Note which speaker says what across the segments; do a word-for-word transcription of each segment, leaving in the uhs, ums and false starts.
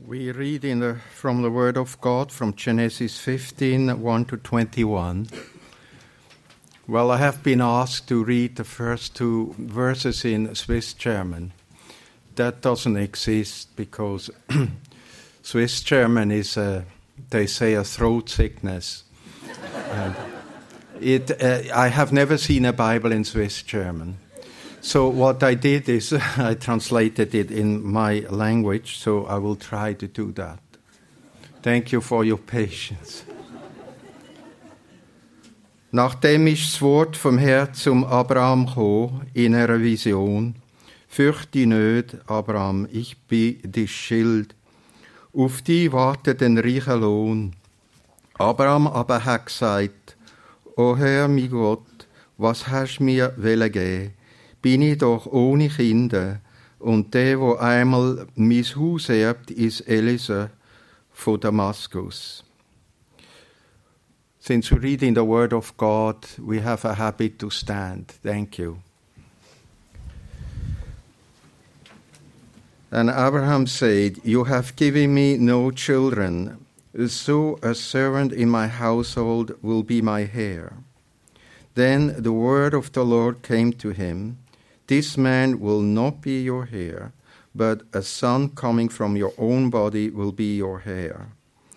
Speaker 1: We read in the, from the Word of God from Genesis fifteen, one to twenty-one. Well, I have been asked to read the first two verses in Swiss German. That doesn't exist because Swiss German is, a, they say, a throat sickness. uh, it, uh, I have never seen a Bible in Swiss German. So what I did is I translated it in my language, so I will try to do that. Thank you for your patience. Nachdem ist das Wort vom Herrn zum Abraham gekommen, in einer Vision, fürcht dich nicht, Abraham, ich bin dein Schild. Auf dich wartet ein reicher Lohn. Abraham aber hat gesagt, O Herr, mein Gott, was hast du mir wollen geben? Bin ich doch ohne Kinder, und der, wo einmal mein Haus erbt, ist Eliezer von Damaskus. Since we read in the Word of God, we have a habit to stand. Thank you. And Abraham said, You have given me no children, so a servant in my household will be my heir. Then the word of the Lord came to him, This man will not be your heir, but a son coming from your own body will be your heir.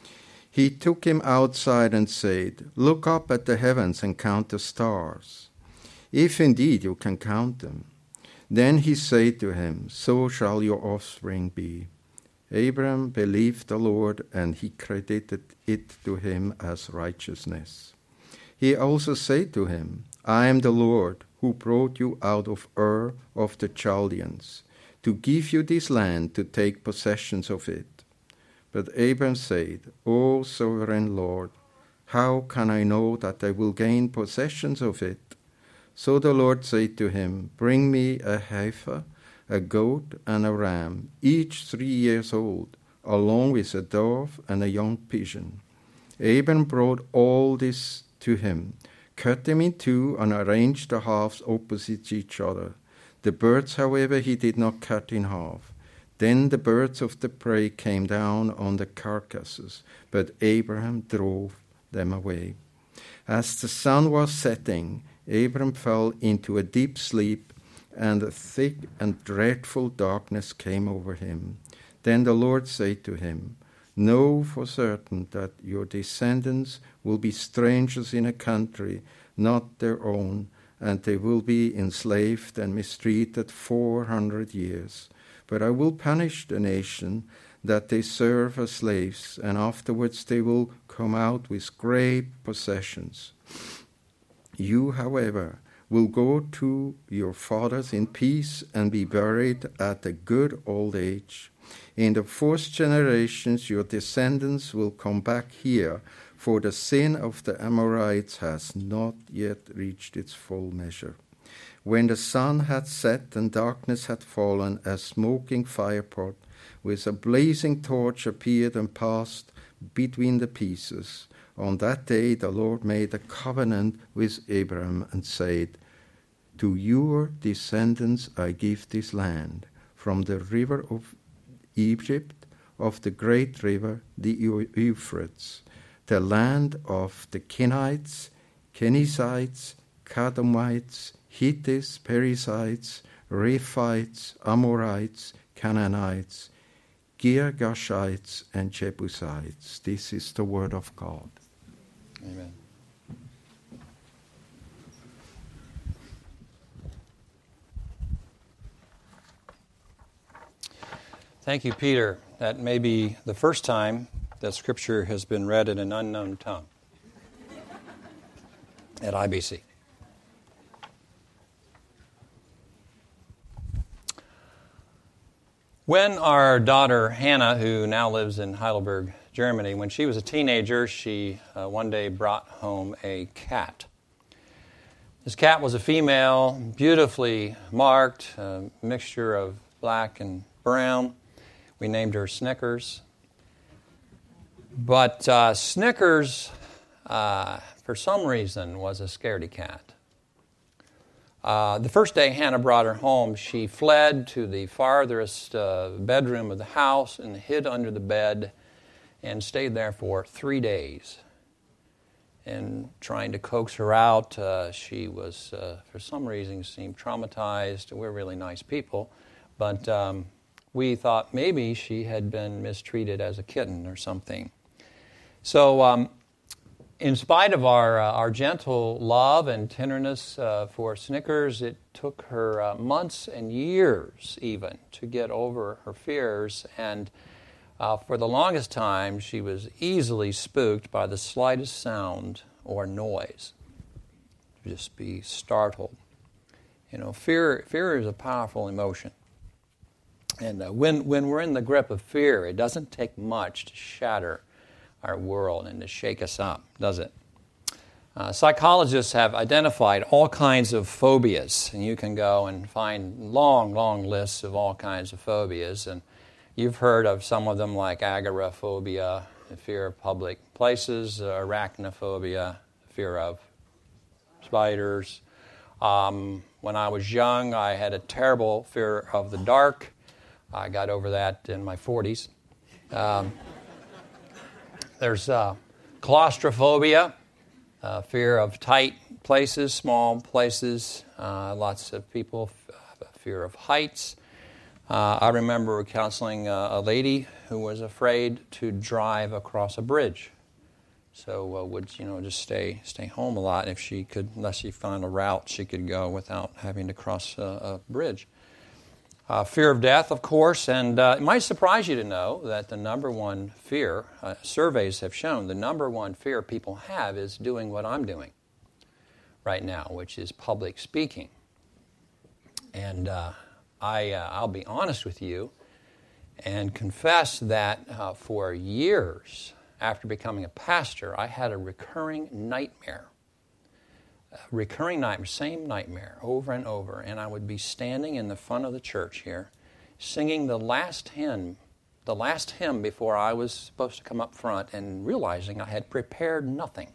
Speaker 1: He took him outside and said, Look up at the heavens and count the stars, if indeed you can count them. Then he said to him, So shall your offspring be. Abraham believed the Lord, and he credited it to him as righteousness. He also said to him, I am the Lord, who brought you out of Ur of the Chaldeans, to give you this land to take possession of it. But Abram said, O sovereign Lord, how can I know that I will gain possession of it? So the Lord said to him, Bring me a heifer, a goat, and a ram, each three years old, along with a dove and a young pigeon. Abram brought all this to him, cut them in two, and arranged the halves opposite each other. The birds, however, he did not cut in half. Then the birds of the prey came down on the carcasses, but Abraham drove them away. As the sun was setting, Abraham fell into a deep sleep, and a thick and dreadful darkness came over him. Then the Lord said to him, Know for certain that your descendants will be strangers in a country not their own, and they will be enslaved and mistreated four hundred years. But I will punish the nation that they serve as slaves, and afterwards they will come out with great possessions. You, however, will go to your fathers in peace and be buried at a good old age. In the fourth generations your descendants will come back here, for the sin of the Amorites has not yet reached its full measure. When the sun had set and darkness had fallen, a smoking firepot with a blazing torch appeared and passed between the pieces. On that day the Lord made a covenant with Abraham and said, To your descendants I give this land, from the river of Egypt, of the great river, the Euphrates, the land of the Kenites, Kenizzites, Kadmonites, Hittites, Perizzites, Rephites, Amorites, Canaanites, Girgashites, and Jebusites. This is the word of God.
Speaker 2: Amen. Thank you, Peter. That may be the first time that Scripture has been read in an unknown tongue at I B C. When our daughter Hannah, who now lives in Heidelberg, Germany, when she was a teenager, she uh, one day brought home a cat. This cat was a female, beautifully marked, a mixture of black and brown. We named her Snickers. But uh, Snickers, uh, for some reason, was a scaredy cat. Uh, the first day Hannah brought her home, she fled to the farthest uh, bedroom of the house and hid under the bed and stayed there for three days. And trying to coax her out, uh, she was, uh, for some reason, seemed traumatized. We're really nice people, but um, we thought maybe she had been mistreated as a kitten or something. So, um, in spite of our uh, our gentle love and tenderness uh, for Snickers, it took her uh, months and years even to get over her fears. And uh, for the longest time, she was easily spooked by the slightest sound or noise. Just be startled. You know, fear fear is a powerful emotion. And uh, when when we're in the grip of fear, it doesn't take much to shatter our world and to shake us up, does it? Uh, psychologists have identified all kinds of phobias, and you can go and find long, long lists of all kinds of phobias. And you've heard of some of them like agoraphobia, the fear of public places, uh, arachnophobia, fear of spiders. Um, when I was young, I had a terrible fear of the dark. I got over that in my forties. Um, There's uh, claustrophobia, uh, fear of tight places, small places. Uh, lots of people have a fear of heights. Uh, I remember counseling uh, a lady who was afraid to drive across a bridge. So uh, would you know just stay stay home a lot if she could, unless she found a route she could go without having to cross a, a bridge. Uh, fear of death, of course, and uh, it might surprise you to know that the number one fear, uh, surveys have shown, the number one fear people have is doing what I'm doing right now, which is public speaking. And uh, I, uh, I'll be honest with you and confess that uh, for years after becoming a pastor, I had a recurring nightmare. A recurring nightmare, same nightmare, over and over. And I would be standing in the front of the church here, singing the last hymn, the last hymn before I was supposed to come up front, and realizing I had prepared nothing.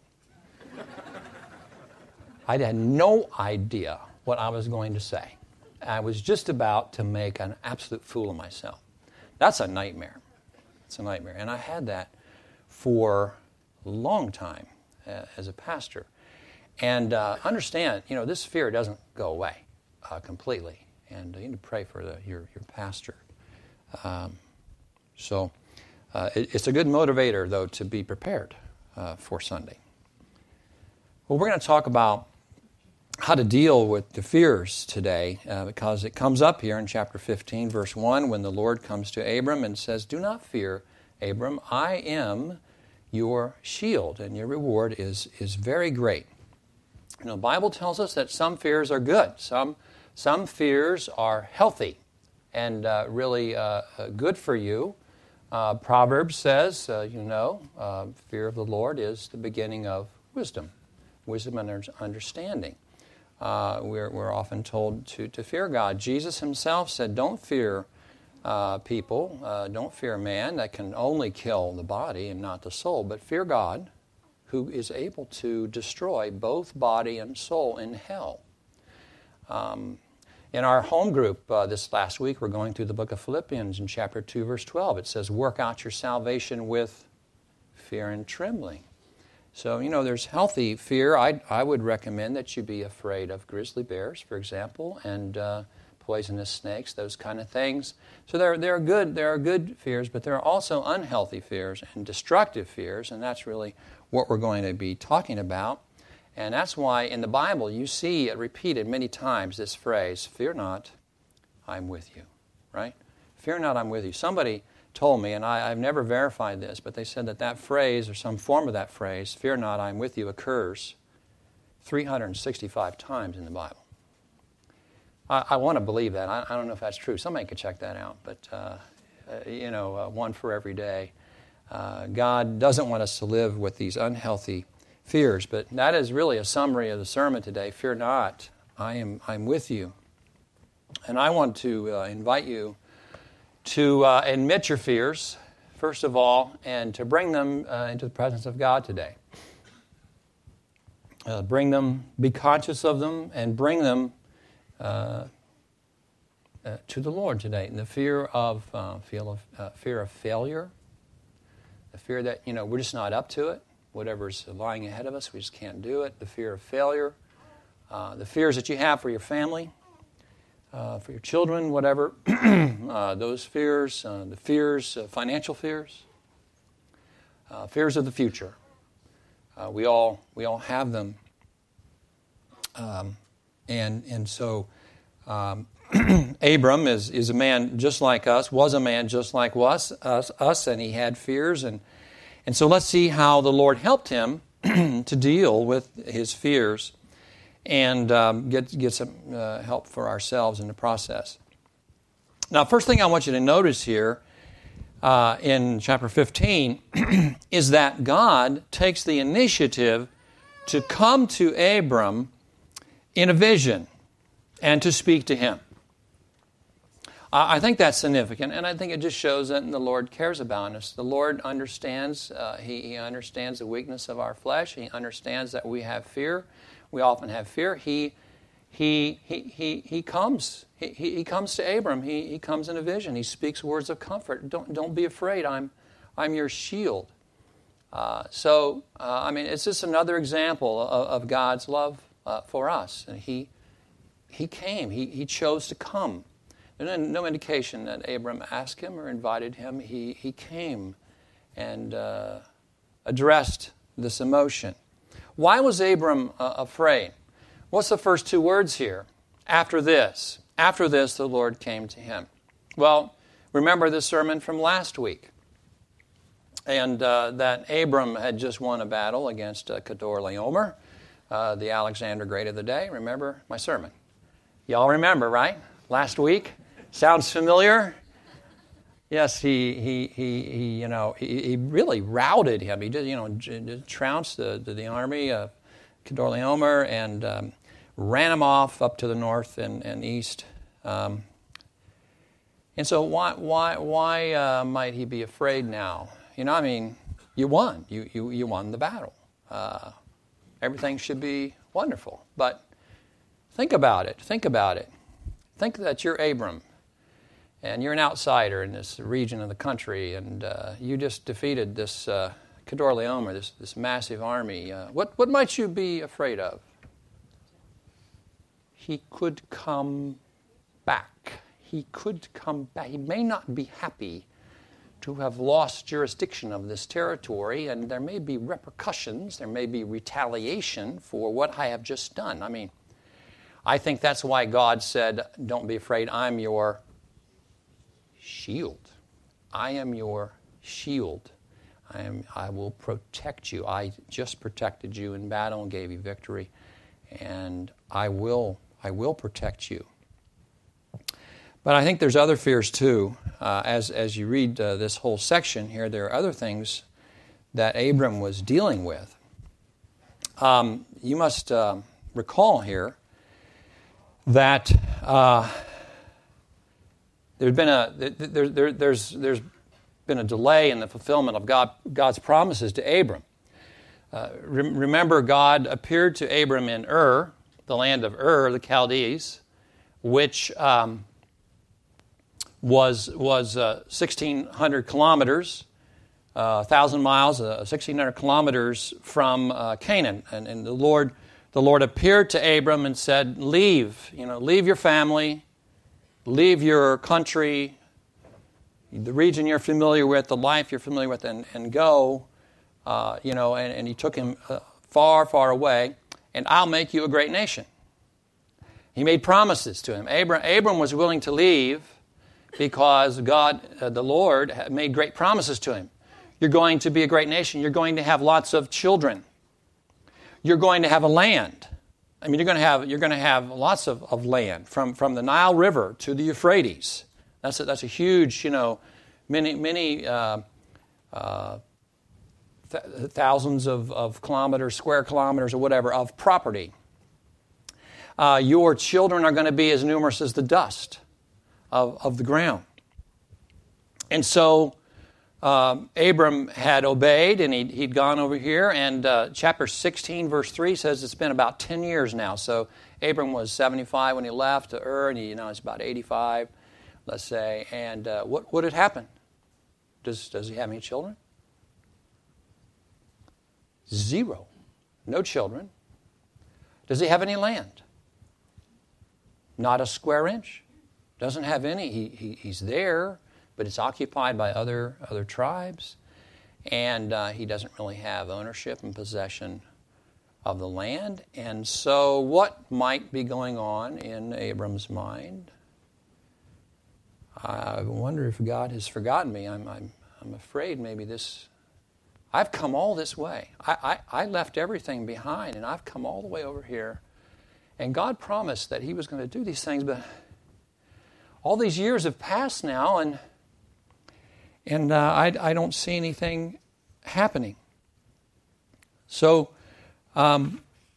Speaker 2: I had no idea what I was going to say. I was just about to make an absolute fool of myself. That's a nightmare. It's a nightmare. And I had that for a long time uh, as a pastor. And uh, understand, you know, this fear doesn't go away uh, completely. And you need to pray for the, your, your pastor. Um, so uh, it, it's a good motivator, though, to be prepared uh, for Sunday. Well, we're going to talk about how to deal with the fears today, uh, because it comes up here in chapter fifteen, verse one, when the Lord comes to Abram and says, "Do not fear, Abram, I am your shield, and your reward is, is very great." You know, the Bible tells us that some fears are good. Some some fears are healthy and uh, really uh, good for you. Uh, Proverbs says, uh, you know, uh, fear of the Lord is the beginning of wisdom, wisdom and understanding. Uh, we're, we're often told to, to fear God. Jesus himself said, don't fear uh, people, uh, don't fear man that can only kill the body and not the soul, but fear God, who is able to destroy both body and soul in hell. Um, in our home group uh, this last week, we're going through the book of Philippians in chapter two, verse twelve. It says, work out your salvation with fear and trembling. So, you know, there's healthy fear. I I would recommend that you be afraid of grizzly bears, for example, and uh, poisonous snakes, those kind of things. So there, there are good, there are good fears, but there are also unhealthy fears and destructive fears, and that's really what we're going to be talking about. And that's why in the Bible you see it repeated many times, this phrase, fear not, I'm with you, right? Fear not, I'm with you. Somebody told me, and I, I've never verified this, but they said that that phrase, or some form of that phrase, fear not, I'm with you, occurs three hundred sixty-five times in the Bible. I, I want to believe that. I, I don't know if that's true. Somebody could check that out, but, uh, uh, you know, uh, one for every day. Uh, God doesn't want us to live with these unhealthy fears, but that is really a summary of the sermon today. Fear not, I am I'm with you. And I want to uh, invite you to uh, admit your fears, first of all, and to bring them uh, into the presence of God today. Uh, bring them, be conscious of them, and bring them uh, uh, to the Lord today. And the fear of, uh, feel of uh, fear of failure, the fear that, you know, we're just not up to it. Whatever's lying ahead of us, we just can't do it. The fear of failure, uh, the fears that you have for your family, uh, for your children, whatever. uh, those fears, uh, the fears, uh, financial fears, uh, fears of the future. Uh, we all we all have them, um, and and so um, Abram is is a man just like us, was a man just like us, us, us, and he had fears, and and so let's see how the Lord helped him to deal with his fears, and um, get get some uh, help for ourselves in the process. Now, first thing I want you to notice here. Uh, in chapter fifteen, is that God takes the initiative to come to Abram in a vision and to speak to him. Uh, I think that's significant, and I think it just shows that the Lord cares about us. The Lord understands, uh, he, he understands the weakness of our flesh. He understands that we have fear. We often have fear. He He he he he comes. He he comes to Abram. He he comes in a vision. He speaks words of comfort. Don't don't be afraid. I'm I'm your shield. Uh, so uh, I mean, it's just another example of, of God's love uh, for us. And he he came. He he chose to come. There's no indication that Abram asked him or invited him. He he came and uh, addressed this emotion. Why was Abram uh, afraid? What's the first two words here? After this. After this, the Lord came to him. Well, remember the sermon from last week. And uh, that Abram had just won a battle against uh, Kedorlaomer, uh, the Alexander Great of the day. Remember my sermon? Y'all remember, right? Last week? Sounds familiar? Yes, he he he, he you know he, he really routed him. He did you know trounced the the, the army of Kedorlaomer and um, ran him off up to the north and, and east. Um, and so why why why uh, might he be afraid now? You know, I mean, you won. You you you won the battle. Uh, everything should be wonderful. But think about it. Think about it. Think that you're Abram, and you're an outsider in this region of the country, and uh, you just defeated this uh, Kedorlaomer, this this massive army. Uh, what what might you be afraid of? He could come back. He could come back. He may not be happy to have lost jurisdiction of this territory, and there may be repercussions, there may be retaliation for what I have just done. I mean, I think that's why God said, don't be afraid, I'm your shield. I am your shield. I am. I will protect you. I just protected you in battle and gave you victory, and I will I will protect you. But I think there's other fears too. Uh, as as you read uh, this whole section here, there are other things that Abram was dealing with. Um, you must uh, recall here that uh, there's been a there, there, there's there's been a delay in the fulfillment of God God's promises to Abram. Uh, re- remember, God appeared to Abram in Ur, the land of Ur, the Chaldees, which um, was was uh, sixteen hundred kilometers, uh, one thousand miles, uh, sixteen hundred kilometers from uh, Canaan, and, and the Lord the Lord appeared to Abram and said, "Leave, you know, leave your family, leave your country, the region you're familiar with, the life you're familiar with, and, and go." Uh, you know, and, and he took him uh, far, far away, and I'll make you a great nation. He made promises to him. Abram, Abram was willing to leave because God, uh, the Lord, had made great promises to him. You're going to be a great nation. You're going to have lots of children. You're going to have a land. I mean, you're going to have you're going to have lots of, of land from, from the Nile River to the Euphrates. That's a, that's a huge, you know, many many. Uh, uh, thousands of, of kilometers, square kilometers or whatever, of property. Uh, your children are going to be as numerous as the dust of, of the ground. And so um, Abram had obeyed, and he'd, he'd gone over here, and uh, chapter sixteen, verse three says it's been about ten years now. So Abram was seventy-five when he left to Ur, and he, you know, he's about eighty-five, let's say. And uh, what, what had happened? Does, does he have any children? Zero. No children. Does he have any land? Not a square inch. Doesn't have any. He, he, he's there, but it's occupied by other, other tribes. And uh, he doesn't really have ownership and possession of the land. And so what might be going on in Abram's mind? I wonder if God has forgotten me. I'm, I'm, I'm afraid maybe this... I've come all this way. I, I, I left everything behind, and I've come all the way over here. And God promised that He was going to do these things, but all these years have passed now, and and uh, I, I don't see anything happening. So, um,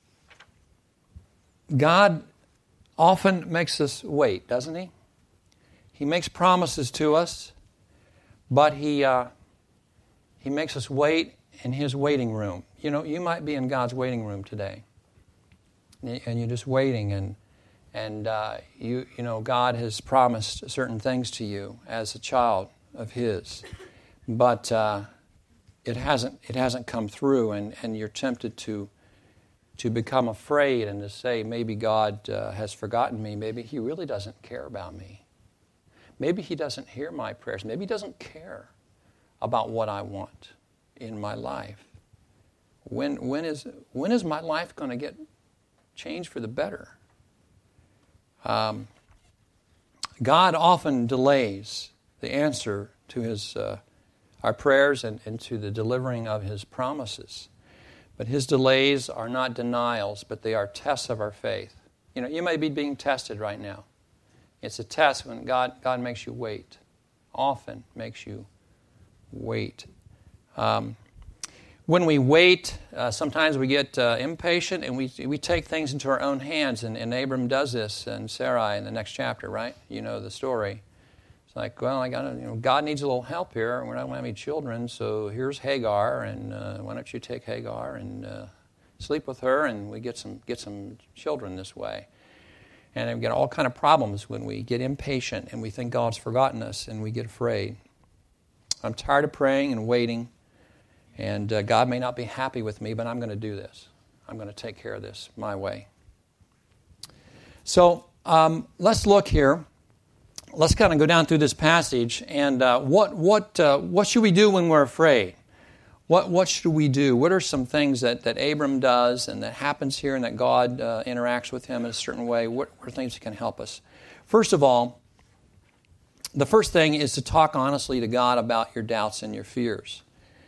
Speaker 2: God often makes us wait, doesn't He? He makes promises to us, but He uh, He makes us wait in His waiting room. You know, you might be in God's waiting room today, and you're just waiting, and and uh, you you know God has promised certain things to you as a child of His, but uh, it hasn't it hasn't come through, and, and you're tempted to to become afraid and to say, maybe God uh, has forgotten me. Maybe He really doesn't care about me. Maybe He doesn't hear my prayers. Maybe He doesn't care about what I want in my life. When when is when is my life going to get changed for the better? Um, God often delays the answer to His uh, our prayers and, and to the delivering of His promises. But His delays are not denials, but they are tests of our faith. You know, you may be being tested right now. It's a test when God God makes you wait. Often makes you wait. Um, when we wait, uh, sometimes we get uh, impatient and we we take things into our own hands. And, and Abram does this, and Sarai in the next chapter, right? You know the story. It's like, well, I got you know, God needs a little help here. We're not going to have any children, so here's Hagar, and uh, why don't you take Hagar and uh, sleep with her, and we get some get some children this way. And we get all kind of problems when we get impatient and we think God's forgotten us, and we get afraid. I'm tired of praying and waiting, and uh, God may not be happy with me, but I'm going to do this. I'm going to take care of this my way. So um, let's look here. Let's kind of go down through this passage, and uh, what what uh, what should we do when we're afraid? What what should we do? What are some things that, that Abram does and that happens here, and that God uh, interacts with him in a certain way? What, what are things that can help us? First of all, the first thing is to talk honestly to God about your doubts and your fears.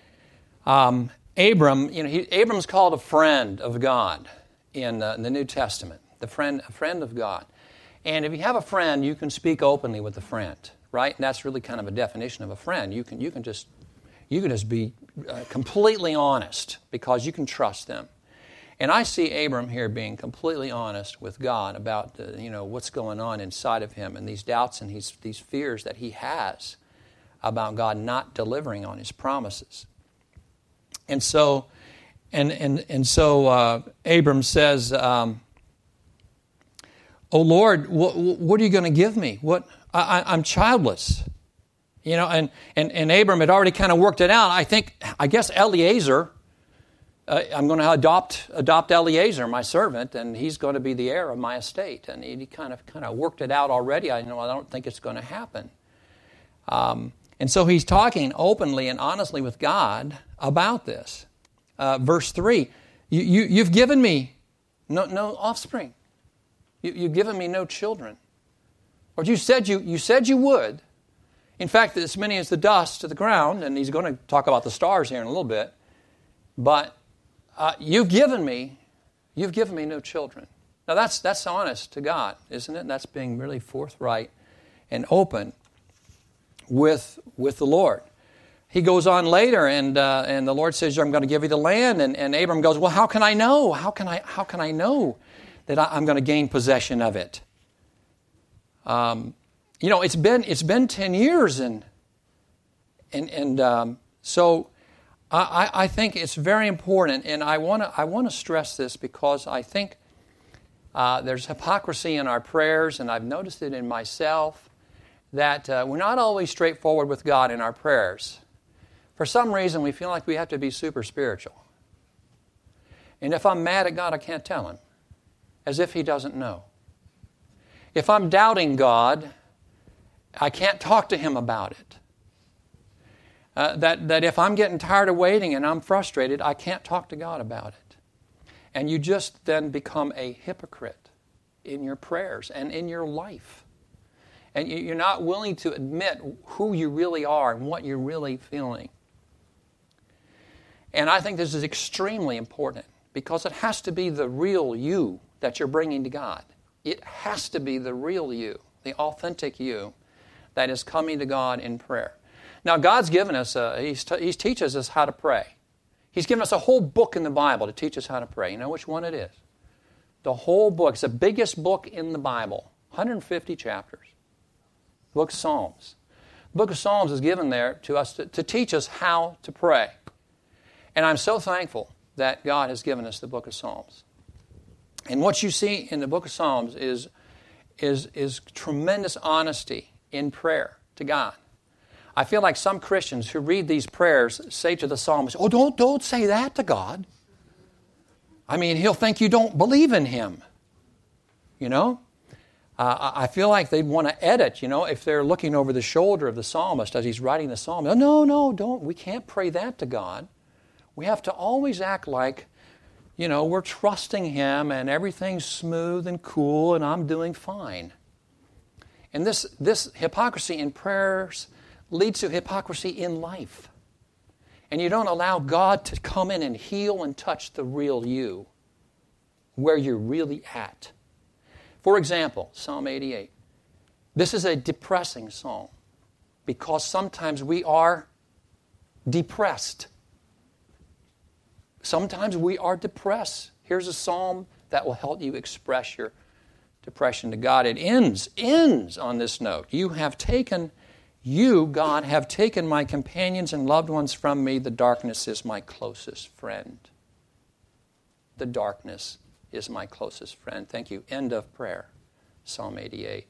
Speaker 2: Um, Abram, you know, he, Abram's called a friend of God in, uh, in the New Testament. The friend, a friend of God. And if you have a friend, you can speak openly with a friend, right? And that's really kind of a definition of a friend. You can you can just you can just be uh, completely honest because you can trust them. And I see Abram here being completely honest with God about the, you know what's going on inside of him and these doubts and these these fears that he has about God not delivering on His promises. And so, and and and so uh, Abram says, um, "Oh Lord, what, what are you going to give me? What I, I'm childless." You know, and, and, and Abram had already kind of worked it out. I think, I guess Eliezer, uh, I'm going to adopt adopt Eliezer, my servant, and he's going to be the heir of my estate. And he, he kind of kind of worked it out already. I know I don't think it's going to happen. Um, and so he's talking openly and honestly with God about this. Uh, verse three, you, you, you've given me no, no offspring. You, you've given me no children. Or you said you you said you would. In fact, as many as the dust to the ground, and he's going to talk about the stars here in a little bit, but uh, you've given me, you've given me no children. Now that's that's honest to God, isn't it? That's being really forthright and open with with the Lord. He goes on later, and uh, and the Lord says, "I'm going to give you the land." And, and Abram goes, "Well, how can I know? How can I how can I know that I, I'm going to gain possession of it?" Um. You know, it's been it's been ten years, and and and um, so I, I think it's very important, and I want to I want to stress this because I think Uh, there's hypocrisy in our prayers, and I've noticed it in myself, that uh, we're not always straightforward with God in our prayers. For some reason, we feel like we have to be super spiritual. And if I'm mad at God, I can't tell Him, as if He doesn't know. If I'm doubting God, I can't talk to Him about it. Uh, that, that if I'm getting tired of waiting and I'm frustrated, I can't talk to God about it. And you just then become a hypocrite in your prayers and in your life. And you're not willing to admit who you really are and what you're really feeling. And I think this is extremely important because it has to be the real you that you're bringing to God. It has to be the real you, the authentic you that is coming to God in prayer. Now, God's given us, uh, he's, t- he's teaches us how to pray. He's given us a whole book in the Bible to teach us how to pray. You know which one it is? The whole book. It's the biggest book in the Bible, one hundred fifty chapters. The book of Psalms. The book of Psalms is given there to us to, to teach us how to pray. And I'm so thankful that God has given us the book of Psalms. And what you see in the book of Psalms is, is, is tremendous honesty in prayer to God. I feel like some Christians who read these prayers say to the psalmist, oh, don't, don't say that to God. I mean, He'll think you don't believe in Him. You know? Uh, I feel like they'd want to edit, you know, if they're looking over the shoulder of the psalmist as he's writing the psalm. No, no, no, don't. We can't pray that to God. We have to always act like, you know, we're trusting Him and everything's smooth and cool and I'm doing fine. And this, this hypocrisy in prayers leads to hypocrisy in life. And you don't allow God to come in and heal and touch the real you, where you're really at. For example, Psalm eighty-eight. This is a depressing psalm because sometimes we are depressed. Sometimes we are depressed. Here's a psalm that will help you express your depression to God. It ends, ends on this note. You have taken, you, God, have taken my companions and loved ones from me. The darkness is my closest friend. The darkness is my closest friend. Thank you. End of prayer. Psalm eighty-eight.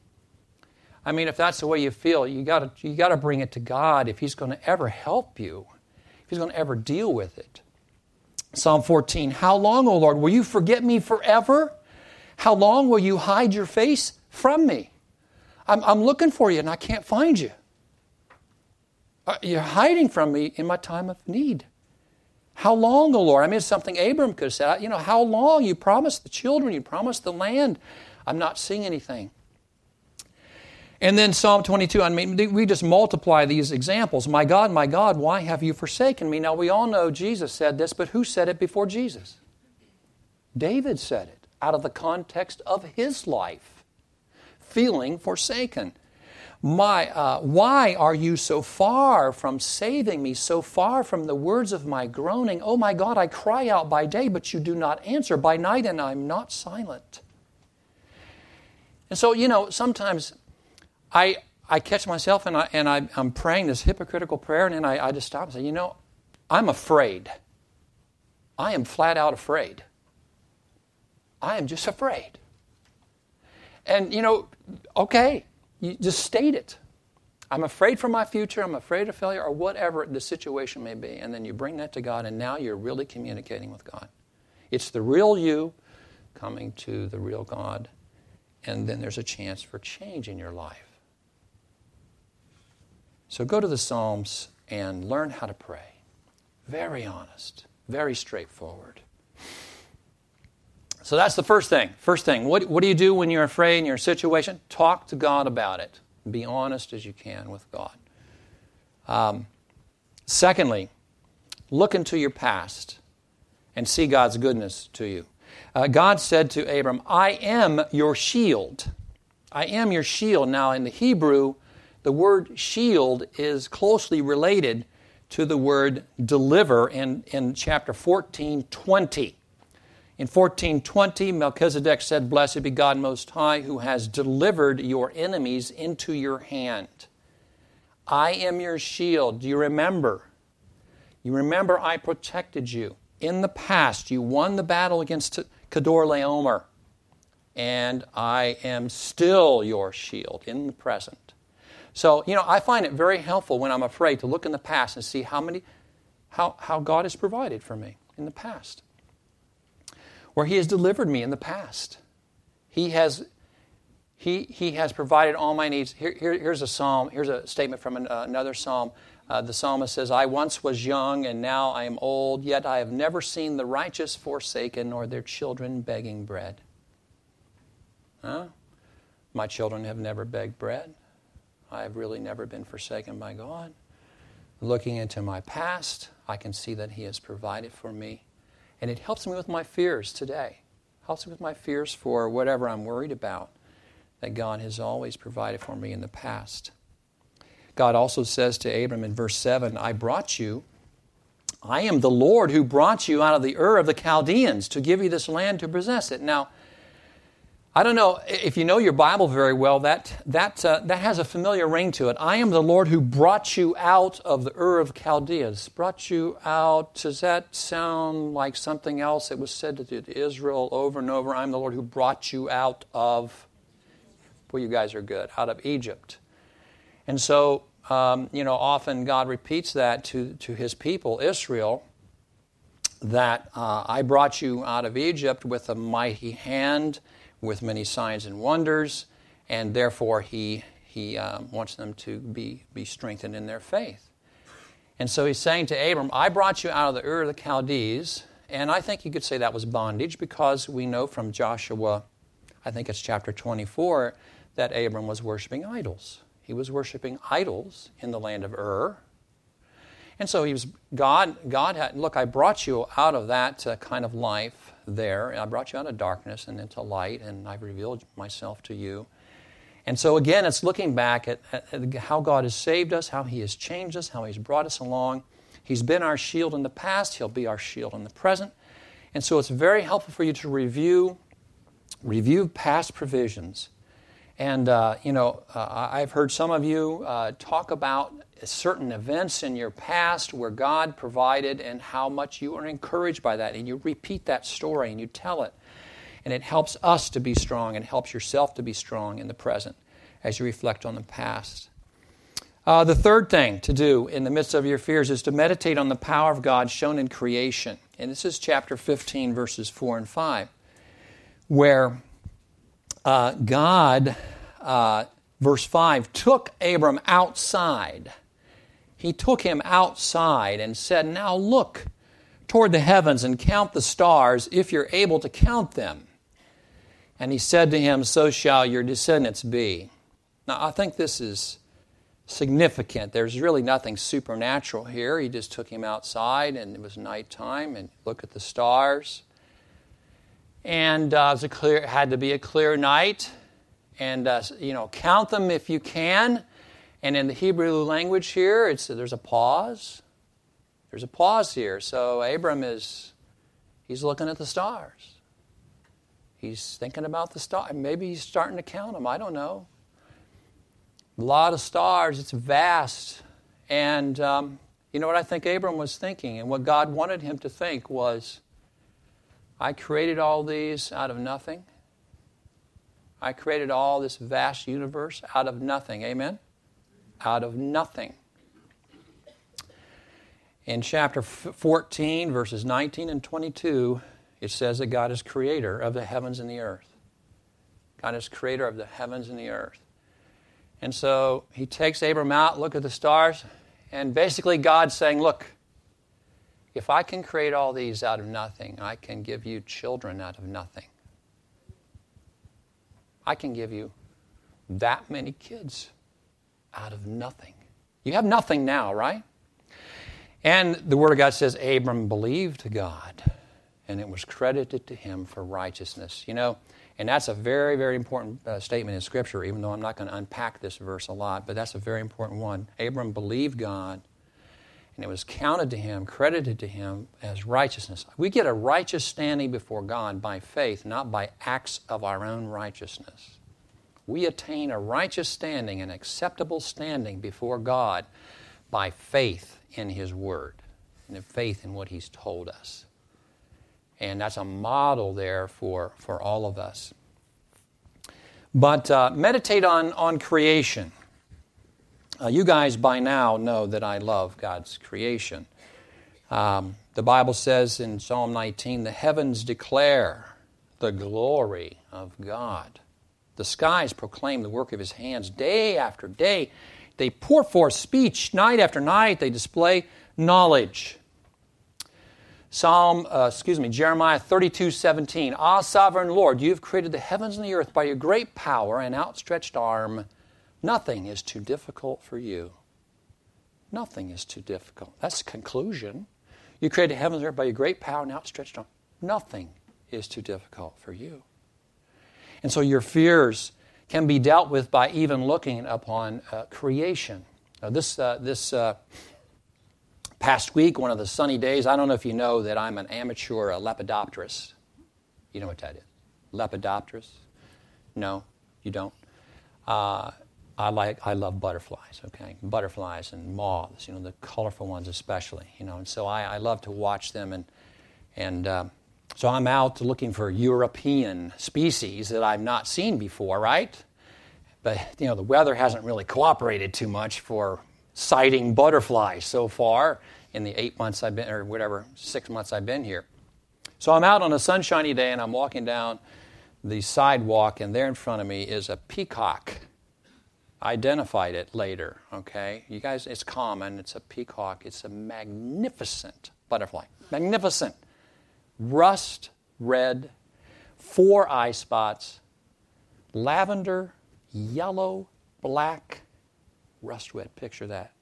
Speaker 2: I mean, if that's the way you feel, you got to you got to bring it to God if He's going to ever help you, if He's going to ever deal with it. Psalm fourteen. How long, O Lord, will you forget me forever? How long will you hide your face from me? I'm, I'm looking for you and I can't find you. You're hiding from me in my time of need. How long, O Lord? I mean, it's something Abram could have said. You know, how long? You promised the children, you promised the land. I'm not seeing anything. And then Psalm twenty-two, I mean, we just multiply these examples. My God, my God, why have you forsaken me? Now, we all know Jesus said this, but who said it before Jesus? David said it out of the context of his life, feeling forsaken. My, uh, why are you so far from saving me, so far from the words of my groaning? Oh my God, I cry out by day, but you do not answer. By night, and I'm not silent. And so, you know, sometimes I I catch myself and, I, and I, I'm praying this hypocritical prayer, and then I, I just stop and say, you know, I'm afraid. I am flat out afraid. I am just afraid. And, you know, okay. You just state it. I'm afraid for my future, I'm afraid of failure, or whatever the situation may be. And then you bring that to God, and now you're really communicating with God. It's the real you coming to the real God, and then there's a chance for change in your life. So go to the Psalms and learn how to pray. Very honest, very straightforward. So that's the first thing. First thing, what, what do you do when you're afraid in your situation? Talk to God about it. Be honest as you can with God. Um, secondly, look into your past and see God's goodness to you. Uh, God said to Abram, I am your shield. I am your shield. Now in the Hebrew, the word shield is closely related to the word deliver in, in chapter fourteen twenty. In fourteen twenty, Melchizedek said, Blessed be God Most High, who has delivered your enemies into your hand. I am your shield. Do you remember? You remember I protected you. In the past, you won the battle against Kedorlaomer. and I am still your shield in the present. So, you know, I find it very helpful when I'm afraid to look in the past and see how many, how, how God has provided for me in the past. Where He has delivered me in the past. He has, he, he has provided all my needs. Here, here, here's a psalm, here's a statement from an, uh, another psalm. Uh, the psalmist says, I once was young and now I am old, yet I have never seen the righteous forsaken nor their children begging bread. Huh? My children have never begged bread. I have really never been forsaken by God. Looking into my past, I can see that He has provided for me. And it helps me with my fears today. Helps me with my fears for whatever I'm worried about, that God has always provided for me in the past. God also says to Abram in verse seven, I brought you, I am the Lord who brought you out of the Ur of the Chaldeans to give you this land to possess it. Now, I don't know if you know your Bible very well, that that uh, that has a familiar ring to it. I am the Lord who brought you out of the Ur of Chaldeans. Brought you out, does that sound like something else that was said to Israel over and over? I'm the Lord who brought you out of, well, you guys are good, out of Egypt. And so, um, you know, often God repeats that to, to His people, Israel, that uh, I brought you out of Egypt with a mighty hand, with many signs and wonders, and therefore he he um, wants them to be, be strengthened in their faith. And so He's saying to Abram, I brought you out of the Ur of the Chaldees, and I think you could say that was bondage, because we know from Joshua, I think it's chapter twenty-four, that Abram was worshiping idols. He was worshiping idols in the land of Ur. And so he was, God, God had, look, I brought you out of that uh, kind of life there. I brought you out of darkness and into light, and I've revealed myself to you. And so again, it's looking back at, at how God has saved us, how He has changed us, how He's brought us along. He's been our shield in the past. He'll be our shield in the present. And so it's very helpful for you to review, review past provisions. And, uh, you know, uh, I've heard some of you uh, talk about certain events in your past where God provided and how much you are encouraged by that. And you repeat that story and you tell it. And it helps us to be strong and helps yourself to be strong in the present as you reflect on the past. Uh, the third thing to do in the midst of your fears is to meditate on the power of God shown in creation. And this is chapter fifteen, verses four and five, where uh, God, uh, verse five, took Abram outside. He took him outside and said, now look toward the heavens and count the stars, if you're able to count them. And he said to him, so shall your descendants be. Now, I think this is significant. There's really nothing supernatural here. He just took him outside, and it was nighttime, and look at the stars. And uh, it was a clear, it had to be a clear night. And, uh, you know, count them if you can. And in the Hebrew language here, it's there's a pause. There's a pause here. So Abram is, he's looking at the stars. He's thinking about the stars. Maybe he's starting to count them. I don't know. A lot of stars. It's vast. And um, you know what I think Abram was thinking? And what God wanted him to think was, I created all these out of nothing. I created all this vast universe out of nothing. Amen? Out of nothing. In chapter fourteen, verses nineteen and twenty-two, it says that God is creator of the heavens and the earth. God is creator of the heavens and the earth. And so he takes Abram out, look at the stars, and basically God's saying, look, if I can create all these out of nothing, I can give you children out of nothing. I can give you that many kids out of nothing. You have nothing now, right? And the Word of God says Abram believed God, and it was credited to him for righteousness. You know, and that's a very, very important uh, statement in Scripture, even though I'm not going to unpack this verse a lot, but that's a very important one. Abram believed God, and it was counted to him, credited to him as righteousness. We get a righteous standing before God by faith, not by acts of our own righteousness. We attain a righteous standing, an acceptable standing before God by faith in His Word and faith in what He's told us. And that's a model there for, for all of us. But uh, meditate on, on creation. Uh, you guys by now know that I love God's creation. Um, the Bible says in Psalm nineteen, the heavens declare the glory of God. The skies proclaim the work of His hands. Day after day, they pour forth speech. Night after night, they display knowledge. Psalm, uh, excuse me, Jeremiah thirty-two seventeen. Ah, sovereign Lord, you have created the heavens and the earth by your great power and outstretched arm. Nothing is too difficult for you. Nothing is too difficult. That's the conclusion. You created the heavens and earth by your great power and outstretched arm. Nothing is too difficult for you. And so your fears can be dealt with by even looking upon uh, creation. Now this, uh, this uh, past week, one of the sunny days, I don't know if you know that I'm an amateur uh, lepidopterist. You know what that is? Lepidopterist? No, you don't? Uh, I like, I love butterflies, okay? Butterflies and moths, you know, the colorful ones especially, you know. And so I, I love to watch them, and and uh, so I'm out looking for European species that I've not seen before, right? But, you know, the weather hasn't really cooperated too much for sighting butterflies so far in the eight months I've been, or whatever, six months I've been here. So I'm out on a sunshiny day, and I'm walking down the sidewalk, and there in front of me is a peacock. I identified it later, okay? You guys, it's common. It's a peacock. It's a magnificent butterfly. Magnificent. Rust red, four eye spots, lavender, yellow, black, rust red. Picture that.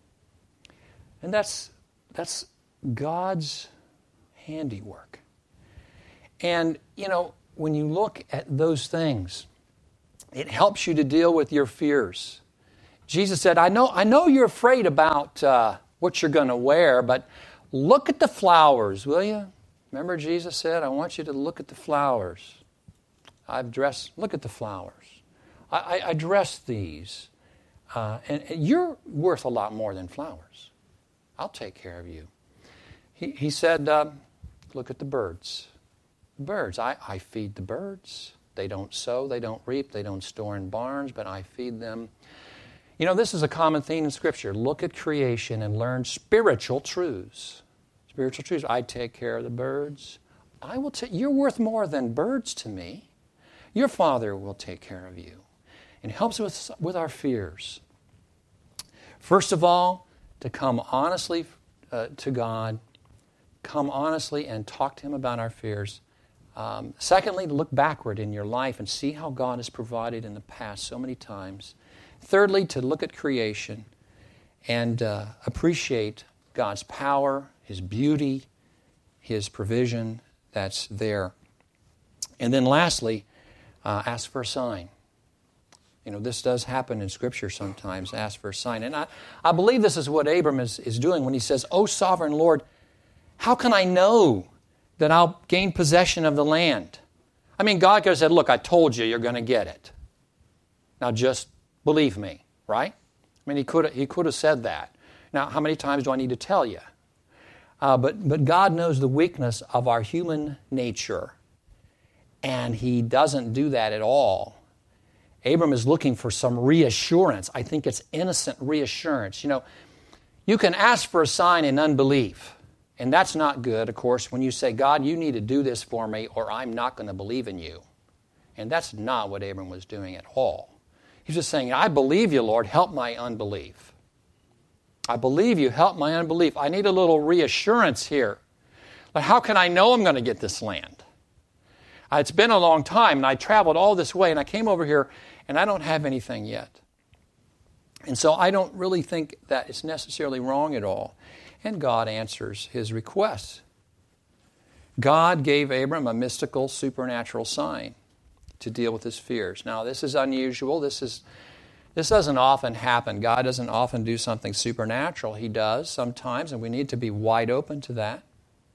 Speaker 2: And that's that's God's handiwork. And, you know, when you look at those things, it helps you to deal with your fears. Jesus said, I know, I know you're afraid about uh, what you're going to wear, but look at the flowers, will you? Remember Jesus said, I want you to look at the flowers. I've dressed, look at the flowers. I, I, I dressed these. Uh, and, and you're worth a lot more than flowers. I'll take care of you. He, he said, uh, look at the birds. Birds, I, I feed the birds. They don't sow, they don't reap, they don't store in barns, but I feed them. You know, this is a common theme in Scripture. Look at creation and learn spiritual truths. Spiritual truths. I take care of the birds. I will take. You're worth more than birds to me. Your Father will take care of you. And it helps with, with our fears. First of all, to come honestly uh, to God. Come honestly and talk to Him about our fears. Um, secondly, to look backward in your life and see how God has provided in the past so many times. Thirdly, to look at creation and uh, appreciate God's power, His beauty, His provision that's there. And then lastly, uh, ask for a sign. You know, this does happen in Scripture sometimes, ask for a sign. And I, I believe this is what Abram is, is doing when he says, O sovereign Lord, how can I know that I'll gain possession of the land? I mean, God could have said, look, I told you you're going to get it. Now just believe me, right? I mean, he could have, he could have said that. Now, how many times do I need to tell you? Uh, but, but God knows the weakness of our human nature, and He doesn't do that at all. Abram is looking for some reassurance. I think it's innocent reassurance. You know, you can ask for a sign in unbelief. And that's not good, of course, when you say, God, you need to do this for me or I'm not going to believe in you. And that's not what Abram was doing at all. He's just saying, I believe you, Lord, help my unbelief. I believe you, help my unbelief. I need a little reassurance here. But how can I know I'm going to get this land? Uh, it's been a long time, and I traveled all this way, and I came over here, and I don't have anything yet. And so I don't really think that it's necessarily wrong at all. And God answers his requests. God gave Abram a mystical, supernatural sign to deal with his fears. Now, this is unusual. This is this doesn't often happen. God doesn't often do something supernatural. He does sometimes, and we need to be wide open to that.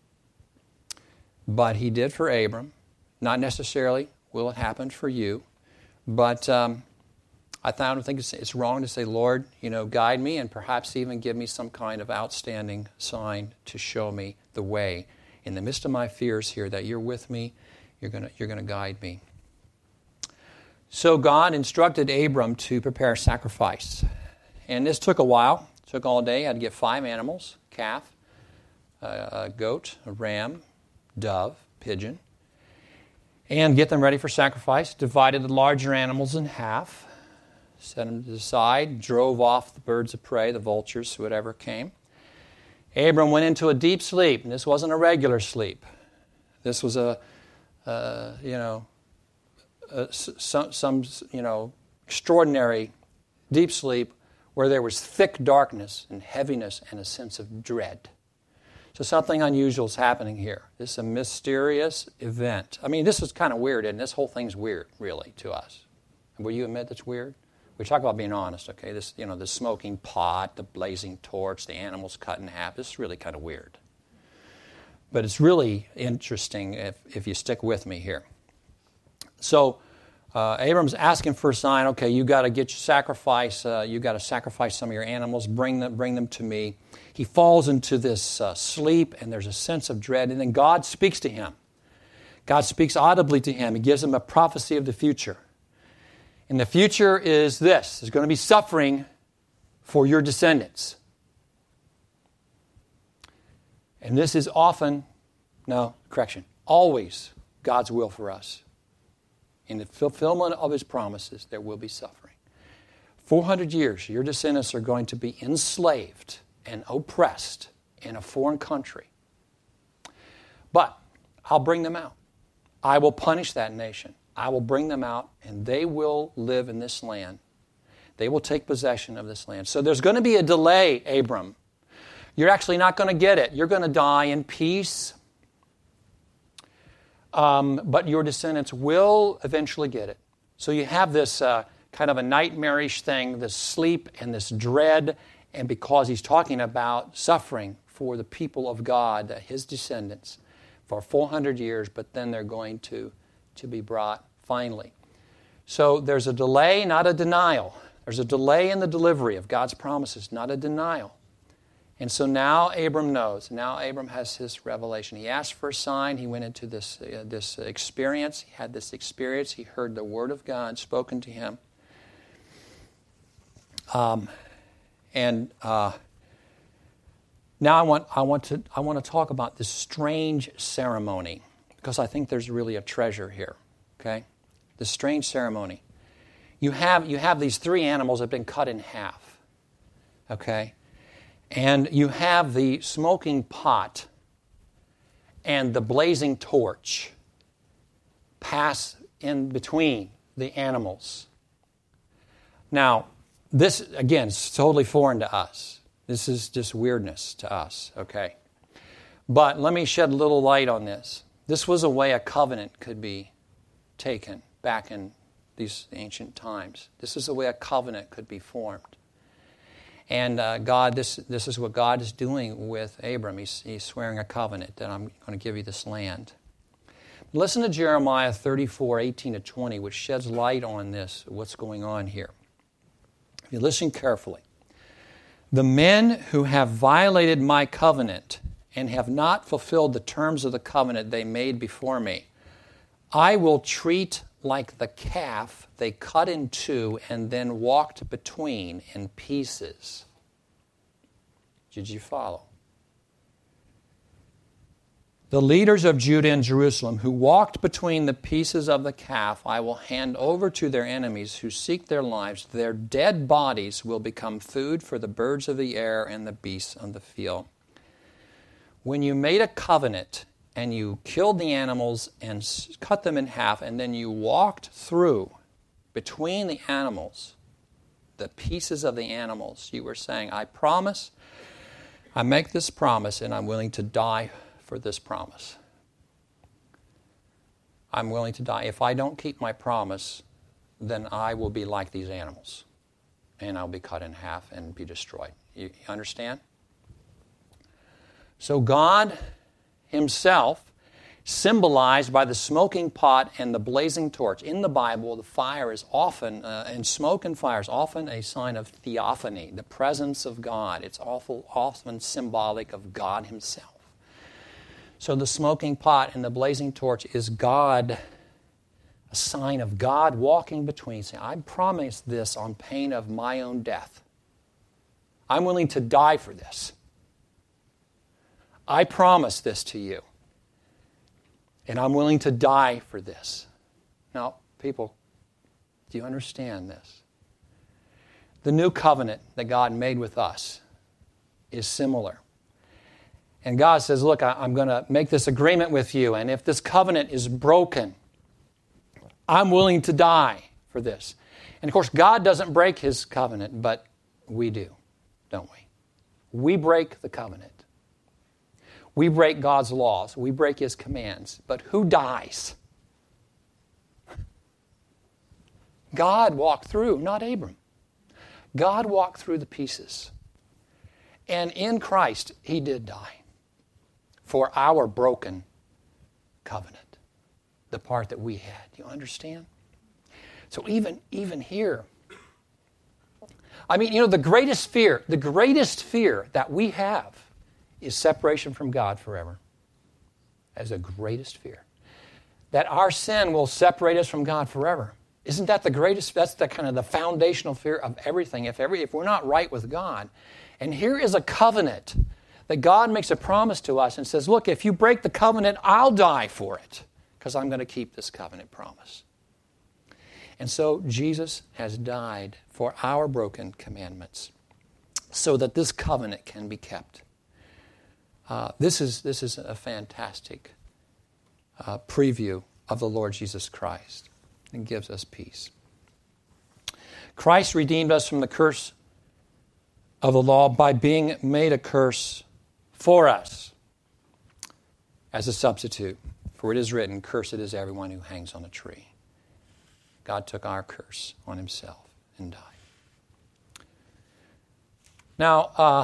Speaker 2: But He did for Abram. Not necessarily will it happen for you. But um, I don't think it's, it's wrong to say, Lord, you know, guide me and perhaps even give me some kind of outstanding sign to show me the way. In the midst of my fears here, that you're with me, you're going you're going to guide me. So God instructed Abram to prepare sacrifice. And this took a while. It took all day. He had to get five animals, a calf, a, a goat, a ram, dove, pigeon, and get them ready for sacrifice. Divided the larger animals in half, set them to the side, drove off the birds of prey, the vultures, whatever came. Abram went into a deep sleep, and this wasn't a regular sleep. This was a, uh, you know, a, some, some, you know, extraordinary deep sleep where there was thick darkness and heaviness and a sense of dread. So something unusual is happening here. This is a mysterious event. I mean, this is kind of weird, and this whole thing's weird, really, to us. Will you admit that's weird? We talk about being honest, okay? This, you know, the smoking pot, the blazing torch, the animals cut in half. This is really kind of weird. But it's really interesting if, if you stick with me here. So uh, Abram's asking for a sign. Okay, you got to get your sacrifice. Uh, you got to sacrifice some of your animals. Bring them, bring them to me. He falls into this uh, sleep, and there's a sense of dread. And then God speaks to him. God speaks audibly to him. He gives him a prophecy of the future. And the future is this. There's going to be suffering for your descendants. And this is often, no, correction, always God's will for us. In the fulfillment of His promises, there will be suffering. four hundred years, your descendants are going to be enslaved and oppressed in a foreign country. But I'll bring them out. I will punish that nation. I will bring them out, and they will live in this land. They will take possession of this land. So there's going to be a delay, Abram. You're actually not going to get it. You're going to die in peace. Um, but your descendants will eventually get it. So you have this uh, kind of a nightmarish thing, this sleep and this dread. And because he's talking about suffering for the people of God, his descendants, for four hundred years, but then they're going to, to be brought finally. So there's a delay, not a denial. There's a delay in the delivery of God's promises, not a denial. And so now Abram knows. Now Abram has his revelation. He asked for a sign. He went into this, uh, this experience. He had this experience. He heard the word of God spoken to him. Um, and uh, now I want, I, want to, I want to talk about this strange ceremony, because I think there's really a treasure here. Okay? This strange ceremony. You have, you have these three animals that have been cut in half. Okay? And you have the smoking pot and the blazing torch pass in between the animals. Now, this, again, is totally foreign to us. This is just weirdness to us, okay? But let me shed a little light on this. This was a way a covenant could be taken back in these ancient times. This is a way a covenant could be formed. And uh, God, this this is what God is doing with Abram. He's, he's swearing a covenant that I'm going to give you this land. Listen to Jeremiah thirty-four, eighteen to twenty, which sheds light on this, what's going on here. If you listen carefully. The men who have violated my covenant and have not fulfilled the terms of the covenant they made before me, I will treat like the calf they cut in two and then walked between in pieces. Did you follow? The leaders of Judah and Jerusalem who walked between the pieces of the calf, I will hand over to their enemies who seek their lives. Their dead bodies will become food for the birds of the air and the beasts of the field. When you made a covenant and you killed the animals and cut them in half, and then you walked through between the animals, the pieces of the animals, you were saying, I promise, I make this promise, and I'm willing to die for this promise. I'm willing to die. If I don't keep my promise, then I will be like these animals, and I'll be cut in half and be destroyed. You, you understand? So God Himself, symbolized by the smoking pot and the blazing torch. In the Bible, the fire is often, uh, and smoke and fire is often a sign of theophany, the presence of God. It's awful, often symbolic of God Himself. So the smoking pot and the blazing torch is God a sign of God walking between, saying, I promise this on pain of my own death. I'm willing to die for this. I promise this to you. And I'm willing to die for this. Now, people, do you understand this? The new covenant that God made with us is similar. And God says, look, I'm going to make this agreement with you, and if this covenant is broken, I'm willing to die for this. And of course, God doesn't break his covenant, but we do, don't we? We break the covenant. We break God's laws. We break his commands. But who dies? God walked through, not Abram. God walked through the pieces. And in Christ, he did die for our broken covenant. The part that we had. Do you understand? So even, even here, I mean, you know, the greatest fear, the greatest fear that we have is separation from God forever. That's the greatest fear. That our sin will separate us from God forever. Isn't that the greatest, that's the kind of the foundational fear of everything. If every, if we're not right with God. And here is a covenant that God makes a promise to us and says, look, if you break the covenant, I'll die for it. Because I'm going to keep this covenant promise. And so Jesus has died for our broken commandments so that this covenant can be kept. Uh, this is, this is a fantastic uh, preview of the Lord Jesus Christ and gives us peace. Christ redeemed us from the curse of the law by being made a curse for us as a substitute. For it is written, cursed is everyone who hangs on a tree. God took our curse on himself and died. Now, uh,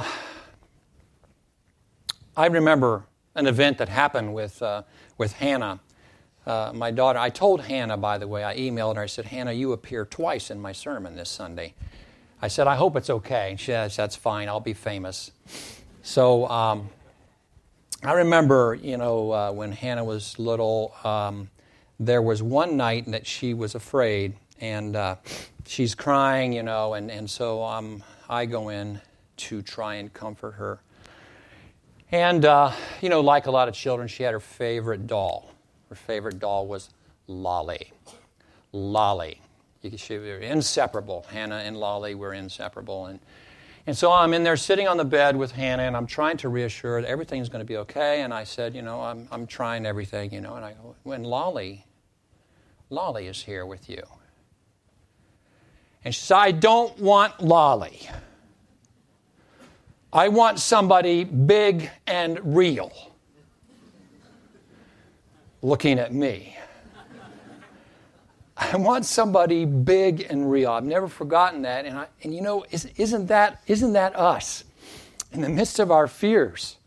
Speaker 2: I remember an event that happened with uh, with Hannah, uh, my daughter. I told Hannah, by the way, I emailed her. I said, Hannah, you appear twice in my sermon this Sunday. I said, I hope it's okay. And she said, that's fine. I'll be famous. So, um, I remember, you know, uh, when Hannah was little, um, there was one night that she was afraid, and uh, she's crying, you know, and, and so um, I go in to try and comfort her. And, uh, you know, like a lot of children, she had her favorite doll. Her favorite doll was Lolly. Lolly. She were inseparable. Hannah and Lolly were inseparable, and And so I'm in there sitting on the bed with Hannah, and I'm trying to reassure her that everything's going to be okay. And I said, you know, I'm I'm trying everything, you know. And I go, when Lolly, Lolly is here with you. And she said, I don't want Lolly. I want somebody big and real. Looking at me. I want somebody big and real. I've never forgotten that. And, I, and you know, isn't that, isn't that us? In the midst of our fears,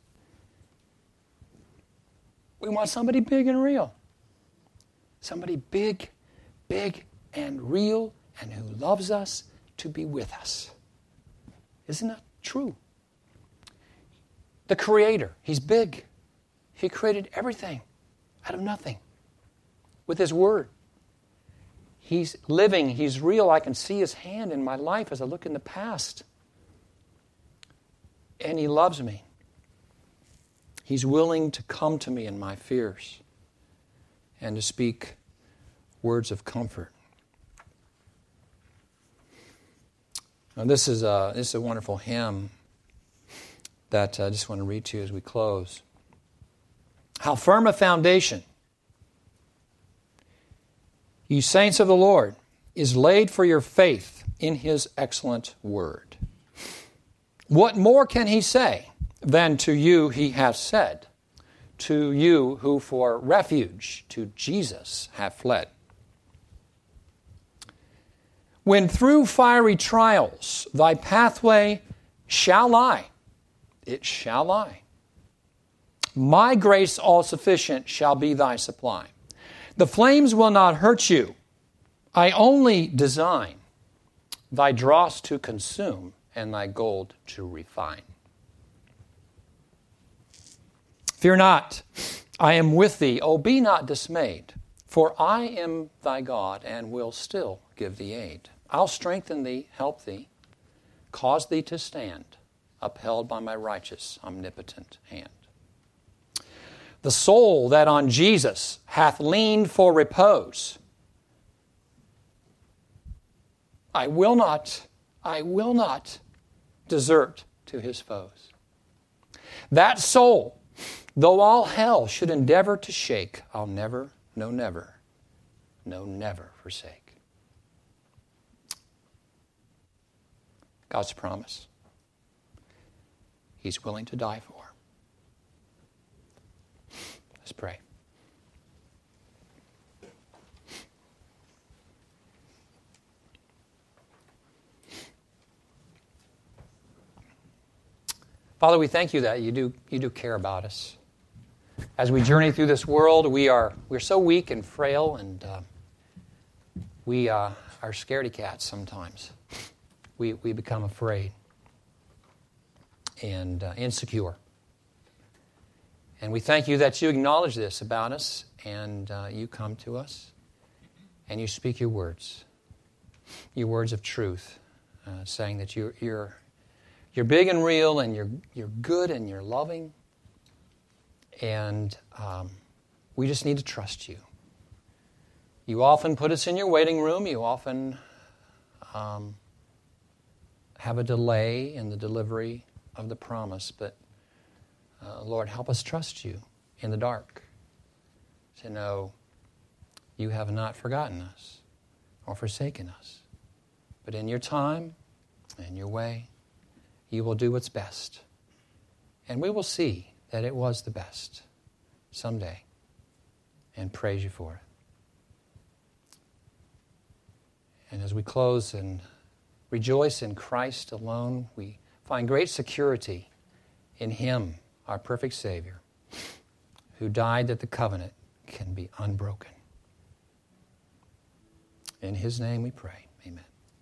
Speaker 2: we want somebody big and real. Somebody big, big and real and who loves us to be with us. Isn't that true? The Creator, He's big. He created everything out of nothing with His Word. He's living. He's real. I can see His hand in my life as I look in the past. And He loves me. He's willing to come to me in my fears and to speak words of comfort. Now, this is a, this is a wonderful hymn that I just want to read to you as we close. How firm a foundation, ye saints of the Lord, is laid for your faith in His excellent word. What more can He say than to you He hath said, to you who for refuge to Jesus have fled? When through fiery trials thy pathway shall lie, it shall lie. My grace all sufficient shall be thy supply. The flames will not hurt you. I only design thy dross to consume and thy gold to refine. Fear not, I am with thee. Oh, be not dismayed. For I am thy God, and will still give thee aid. I'll strengthen thee, help thee, cause thee to stand, upheld by my righteous, omnipotent hand. The soul that on Jesus hath leaned for repose, I will not, I will not desert to his foes. That soul, though all hell should endeavor to shake, I'll never, no never, no never forsake. God's promise. He's willing to die for. Let's pray. Father, we thank you that you do, you do care about us. As we journey through this world, we are we're so weak and frail, and uh, we uh, are scaredy cats sometimes. We, we become afraid and uh, insecure. And we thank you that you acknowledge this about us, and uh, you come to us, and you speak your words, your words of truth, uh, saying that you're, you're, you're big and real, and you're, you're good, and you're loving, and um, we just need to trust you. You often put us in your waiting room. You often um, have a delay in the delivery of the promise, but uh, Lord, help us trust you in the dark, to know you have not forgotten us or forsaken us, but in your time and your way, you will do what's best, and we will see that it was the best someday, and praise you for it. And as we close and rejoice in Christ alone, we find great security in Him, our perfect Savior, who died that the covenant can be unbroken. In His name we pray. Amen.